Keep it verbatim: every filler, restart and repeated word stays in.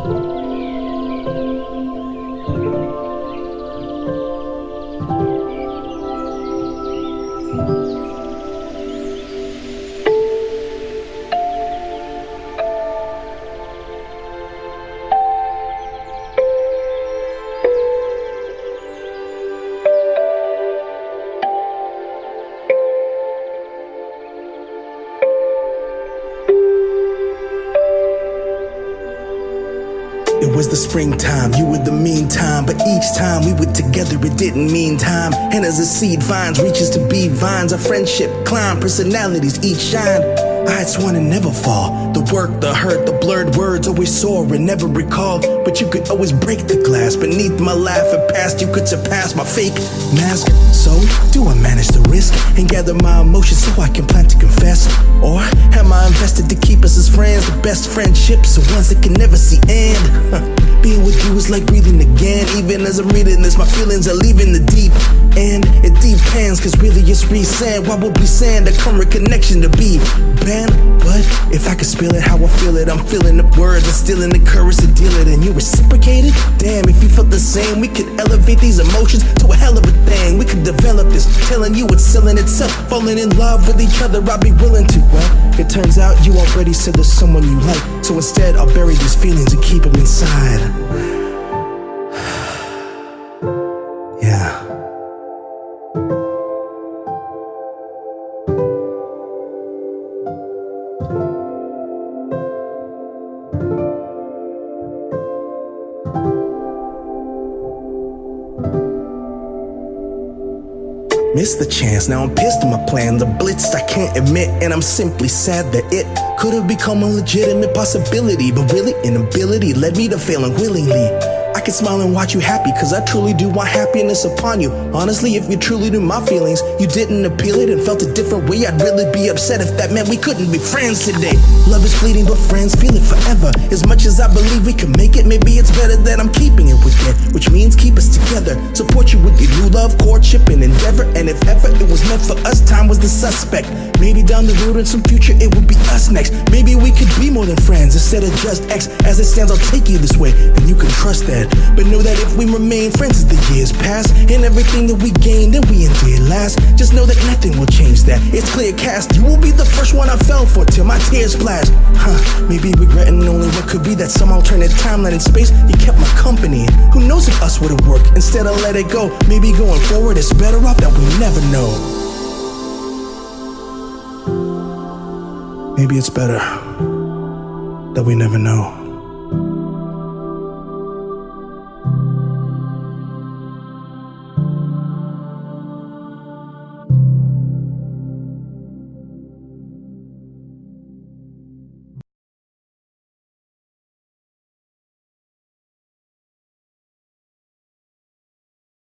It was the springtime, you were the meantime, but each time we were together it didn't mean time. And as a seed finds, reaches to be vines, our friendship climbed, personalities each shine. I had sworn to never fall. The work, the hurt, the blurred words always soar and never recalled. But you could always break the glass beneath my laugh and past you could surpass my fake mask. So, do I manage to risk and gather my emotions so I can plan to confess? Or am I invested to keep us as friends? The best friendships are ones that can never see end. Being with you is like breathing again. Even as I'm reading this, my feelings are leaving the deep end. It depends, cause really it's re-sand. What would be sand? A current connection to be banned. But if I could spill it how I feel it, I'm filling up words and stealing the courage to deal it. And you reciprocated? Damn, if you felt the same, we could elevate these emotions to a hell of a thing. We could develop this, telling you it's selling itself. Falling in love with each other, I'd be willing to. Well, it turns out you already said there's someone you like. So instead, I'll bury these feelings and keep them inside. Yeah. Missed the chance, now I'm pissed at my plan. The blitzed I can't admit, and I'm simply sad that it could have become a legitimate possibility. But really, inability led me to failing willingly. I can smile and watch you happy, cause I truly do want happiness upon you. Honestly, if you truly knew my feelings, you didn't appeal it and felt a different way, I'd really be upset if that meant we couldn't be friends today. Love is fleeting, but friends feel it forever. As much as I believe we can make it, maybe it's better that I'm keeping it within, which means keep us together. Support you with your new love, courtship, and endeavor. And if ever it was meant for us, time was the suspect. Maybe down the road in some future it would be us next. Maybe we could be more than friends instead of just ex. As it stands, I'll take you this way, and you can trust that. But know that if we remain friends as the years pass, and everything that we gained and we endured last, just know that nothing will change that. It's clear cast, you will be the first one I fell for till my tears splash. Huh, maybe regretting only what could be that some alternate timeline in space. You kept my company, who knows if us would have worked. Instead I let it go, maybe going forward it's better off that we never know. Maybe it's better that we never know.